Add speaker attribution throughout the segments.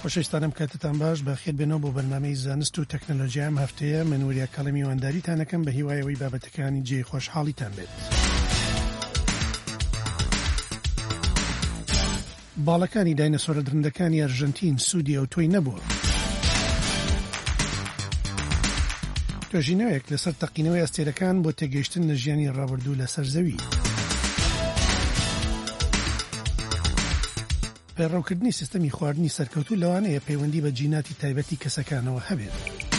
Speaker 1: خۆشەویستانم کاتتان باش بەخێر بێنەوە بۆ بەرنامەی زانست و تەکنۆلۆژیا ئەم هەفتەیە من وریە کاڵە میوانداریتانەکەم بە هیوایەوەی بابەتەکانی جێی خۆشحاڵیتان بێت. باڵەکانی داینەسۆرە درندەکانی ئەرژەنتین سوودی ئۆتۆی نەبووە. توێژینەوەیەک لەسەر تەقینەوەی ئەستێرەکان بۆ تێگەیشتن لە ژیانی ڕابردوو لەسەر زەوی. پێڕەوکردنی سیستەمی خواردنی سەرکەوتوو لەوانەیە پەیوەندی بە جیناتی تایبەتی کەسەکانەوە هەبێت.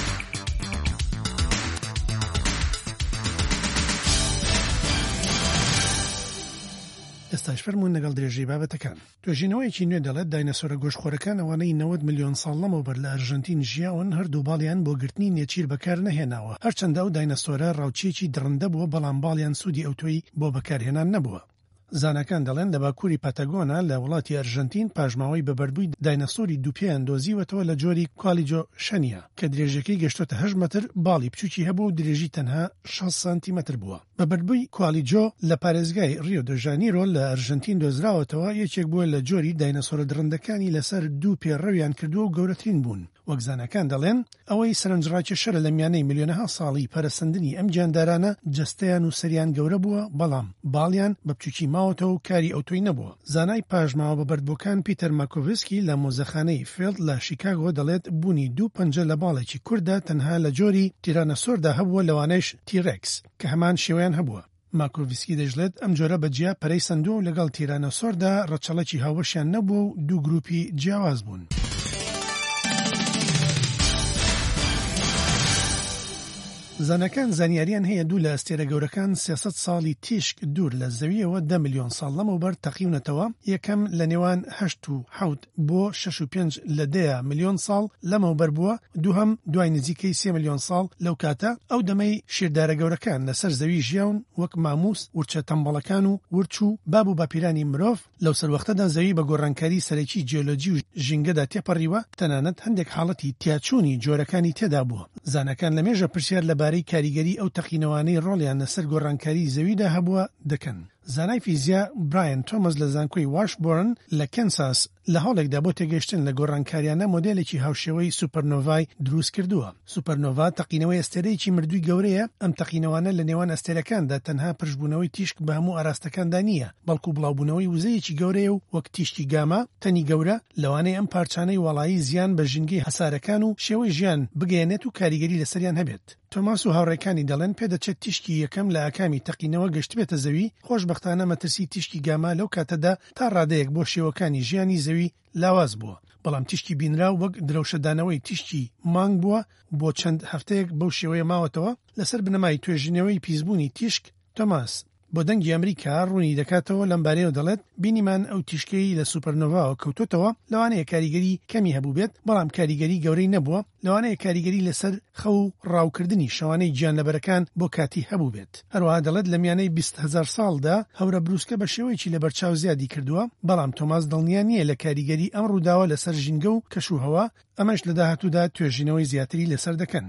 Speaker 1: ئێستاش فەرموون لەگەڵ درێژەی بابەتەکان. توێژینەوەیەکی نوێ دەڵێت داینەسۆرە گۆشتخۆرەکان ئەوانەی 90 ملیۆن ساڵ لەمەوبەر لە ئەرژەنتین ژیاون هەردوو باڵیان بۆ گرتنی نێچیر بەکار نەهێناوە، هەرچەندە ئەو داینەسۆرە ڕاوچێکی درڕندە بووە بەڵام باڵیان سوودی ئۆتۆی بۆ بەکارهێنان نەبووە. زانەکان دەڵێن لە باکووری پاتاگۆنا لە وڵاتی ئەرژەنتین پاژماوەی بەبەردبووی داینەسۆری دووپێیان دۆزیوەتەوە لە جۆری کوالیجۆ شەنیە کە درێژەکەی گەشتۆتە 8 مەتر، باڵی بچووکی هەبوو و درێژی تەنها 6 سانتیمەتر بووە. بەبەردبووی کوالیجۆ لە پارێزگای ریۆ دە ژانیرۆ لە ئەرژەنتین دۆزراوەتەوە، یەکێک بووە لە جۆری داینەسۆرە درڕندەکانی لەسەر دوو پێڕەویان کردووە و گەورەترین بوون. وەک زانەکان دەڵێن ئەوەی سەرنجڕاکێشەرە لە میانەی ملیۆنەها ساڵی پەرەسەندنی ئەم گیاندارانە جەستەیان و سەریان گەورە بووە، بەڵام باڵیان بە بچووکی ماوەتەوە و کاری ئۆتۆی نەبووە. زانای پاژماوە بەبەردبووەکان پیتەر ماکۆڤسکی لە مۆزەخانەی فیلد لە شیکاگۆ دەڵێت بوونی دوو پەنجە لە باڵێکی کووردا تەنها لە جۆری تیرانەسۆردا هەبووە، لەوانەیش تیرێکس کە هەمان شێوەیان هەبووە. ماکۆڤسکی دەژڵێت ئەم جۆرە بەجیا پەرەی سندووە و لەگەڵ تیرانەسۆردا ڕەچەڵەکی هاوبەشیان نەبووە و دوو گروپی جیاواز بوون. زانەکان زانیاریان هەیە دوو لە ئەستێرە گەورەکان 300 ساڵی تیشک دوور لە زەویەوە 10 ملیۆن ساڵ لەمەوبەر تەقیونەتەوە، یەکەم لە نێوان 8 و 7 بۆ 6 و 5 لە 10 ملیۆن ساڵ لەمەوبەر بووە، دووهەم دوای نزیکەی 3 ملیۆن ساڵ لەو کاتە ئەو دەمەی شیردارە گەورەکان لەسەر زەوی ژیاون وەک ماموس، ورچە تەمبەڵەکان و ورچ و باب و باپیرانی مرۆڤ. لەو سەروەختەدا زەوی بە گۆڕانکاری سەرەکی جیۆلۆجی و ژینگەدا تێپەڕیوە، تەنانەت هەندێک حاڵەتی تیاچوونی جۆرەکانی تێدا بووە. زانەکان لەمێژە پرسیار لەبارەی کاریگەری ئەو تەقینەوانەی ڕۆڵیان لەسەر گۆڕانکاری زەویدا هەبووە دەکەن. زانای فیزیا برایەن تۆمەس لە زانکۆی واشبۆرن لە کەنساس لە هەوڵێکدا بۆ تێگەیشتن لە گۆڕانکاریانە مۆدێلێکی هاوشێوەی سوپەرنۆڤای دروست کردووە. سوپەرنۆڤا تەقینەوەی ئەستێرەیەکی مردووی گەورەیە. ئەم تەقینەوانە لە نێوان ئەستێرەکاندا تەنها پشتبوونەوەی تیشک بە هەموو ئاراستەکاندا نییە، بەڵکو بڵاوبوونەوەی وزەیەکی گەورەیە و وەک تیشکی گاما تەنی گەورە لەوانەیە ئەم پارچانەی وەڵایی زیان بە ژینگەی هەسارەکان و شێوەی ژیان بگەێنێت و کاریگەری لەسەریان هەبێت. تۆماس و هاوڕێکانی دەڵێن پێدەچێت تیشکی یەکەم لە ئاکامی تەقینەوە گەشت بێتە زەوی. خۆشبەختانە مەترسی تیشکی گاما لەو کاتەدا تا ڕادەیەک بۆ شێوەکانی ژیانی زەوی لاواز بووە، بەڵام تیشکی بینراو وەک درەوشەدانەوەی تیشکی مانگ بووە، بۆ چەند هەفتەیەک بەو شێوەیە ماوەتەوە. لەسەر بنەمای توێژینەوەی پیسبوونی تیشک تۆماس بۆ دەنگی ئەمریکا ڕوونی دەکاتەوە لەم بارەیەوە دەڵێت بینیمان ئەو تیشکەی لە سوپەرنۆڤاوە کەوتوتەوە، لەوانەیە کاریگەری کەمی هەبوو بێت، بەڵام کاریگەری گەورەی نەبووە، لەوانەیە کاریگەری لەسەر خەو و ڕاوکردنی شەوانەی گیانلەبەرەکان بۆ کاتی هەبوو بێت. هەروەها دەڵێت لە میانەی 20,000 ساڵدا هەورە بروسکە بە شێوەیەکی لە بەرچاو زیادی کردووە، بەڵام تۆماس دڵنیا نییە لە کاریگەری ئەم ڕووداوە لەسەر ژینگە و کەشوهەوا، ئەمەش لە داهاتوودا توێژینەوەی زیاتری لەسەر دەکەن.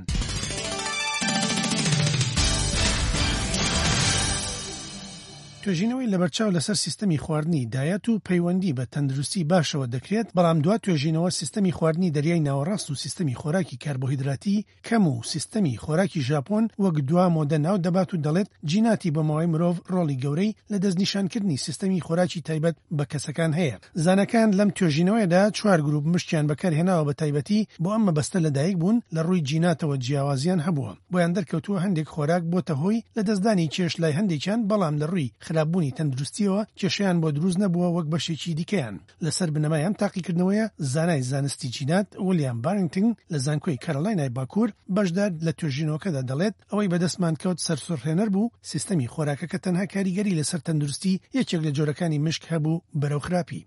Speaker 1: توێژینەوەی لەبەرچاو لەسەر سیستەمی خواردنی دایەت و پەیوەندی بە تەندروستی باشەوە دەکرێت، بەڵام دوای توێژینەوە سیستەمی خواردنی دەریای ناوەڕاست و سیستەمی خۆراکی کاربۆهیدراتی کەم و سیستەمی خۆراکی ژاپۆن وەک دوا مۆدە ناو دەبات و دەڵێت جیناتی بەماوەی مرۆڤ ڕۆڵی گەورەی لە دەستنیشانکردنی سیستەمی خۆراکی تایبەت بە کەسەکان هەیە. زانەکان لەم توێژینەوەیدا 4 گروپ مشتیان بەکارهێناوە بە تایبەتی بۆ ئەم مەبەستە لەدایک بوون لە ڕووی جیناتەوە جیاوازیان هەبووە، بۆیان دەرکەوتووە هەندێک خۆراک بۆتە هۆی لە دەستدانی کێش لای هەندێکیان، بەڵام لە ڕووی خراپبوونی تەندروستیەوە کێشیان بۆ دروست نەبووە وەک بەشێکی دیکەیان. لەسەر بنەمای ئەم تاقیکردنەوەیە زانای زانستی جینات ویلیام بارنگتن لە زانکۆی کارۆلاینای باکوور بەشدار لە توێژینەوەکەدا دەڵێت ئەوەی بەدەستمان کەوت سەرسوڕهێنەر بوو سیستەمی خۆراکەکە تەنها کاریگەری لەسەر تەندروستی یەکێک لە جۆرەکانی مشک هەبوو بەرەو خراپی.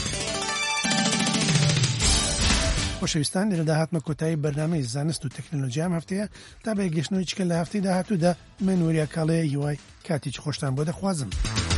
Speaker 1: خۆشەویستان، لە داهاتمە کۆتایی بەرنامەی زانست و تەکنۆلۆژیا ئەم هەفتەیە تا بە گەشتنەوەی چکە لە هەفتەی داهاتوودا من وریە کاڵەیە هیوای کاتێکی خۆشتان بۆ دەخوازم.